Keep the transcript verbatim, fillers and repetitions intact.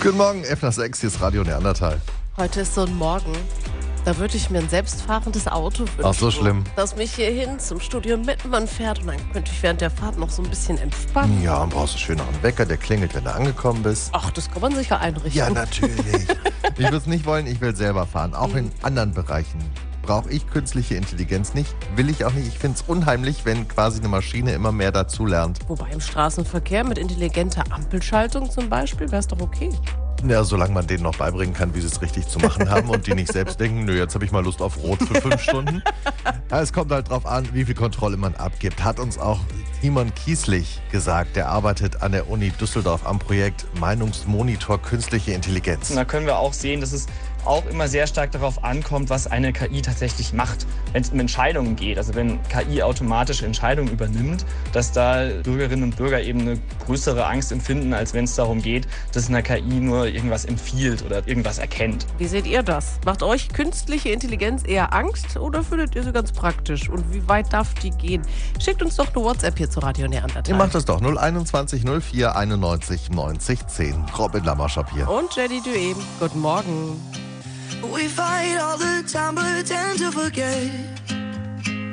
Guten Morgen, elf nach sechs, hier ist Radio Neandertal. Heute ist so ein Morgen, da würde ich mir ein selbstfahrendes Auto wünschen. Ach, so schlimm. Das mich hierhin zum Studio Mittenmann fährt und dann könnte ich während der Fahrt noch so ein bisschen entspannen. Ja, dann brauchst du schön noch einen Wecker, der klingelt, wenn du angekommen bist. Ach, das kann man sicher einrichten. Ja, natürlich. Ich würde es nicht wollen, ich will selber fahren. Auch in anderen Bereichen brauche ich künstliche Intelligenz nicht, will ich auch nicht. Ich finde es unheimlich, wenn quasi eine Maschine immer mehr dazu lernt. Wobei im Straßenverkehr mit intelligenter Ampelschaltung zum Beispiel wäre es doch okay. Ja, solange man denen noch beibringen kann, wie sie es richtig zu machen haben und die nicht selbst denken, nö, jetzt habe ich mal Lust auf Rot für fünf Stunden. Ja, es kommt halt drauf an, wie viel Kontrolle man abgibt. Hat uns auch Timon Kieslich gesagt. Der arbeitet an der Uni Düsseldorf am Projekt Meinungsmonitor Künstliche Intelligenz. Und da können wir auch sehen, dass es auch immer sehr stark darauf ankommt, was eine K I tatsächlich macht. Wenn es um Entscheidungen geht, also wenn K I automatisch Entscheidungen übernimmt, dass da Bürgerinnen und Bürger eben eine größere Angst empfinden, als wenn es darum geht, dass eine K I nur irgendwas empfiehlt oder irgendwas erkennt. Wie seht ihr das? Macht euch künstliche Intelligenz eher Angst oder findet ihr sie ganz praktisch? Und wie weit darf die gehen? Schickt uns doch eine WhatsApp hier zu Radio Neandertal. Ihr macht das doch. null einundzwanzig null vier einundneunzig neunzig zehn. Robin Lammerschap hier. Und Jenny Dueb. Guten Morgen. We fight all the time but tend to forget